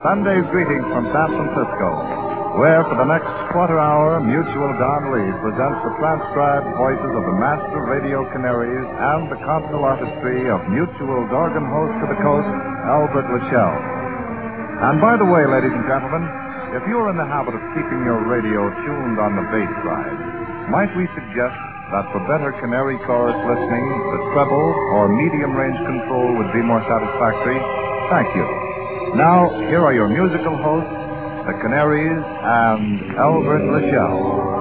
Sunday's greetings from San Francisco, where for the next quarter hour, Mutual Don Lee presents the transcribed voices of the master radio canaries and the concert artistry of Mutual's organ host to the coast, Albert Lachelle. And by the way, ladies and gentlemen, if you're in the habit of keeping your radio tuned on the bass side, might we suggest that for better canary chorus listening, the treble or medium range control would be more satisfactory? Thank you. Now, here are your musical hosts, the Canaries and Albert Lachelle.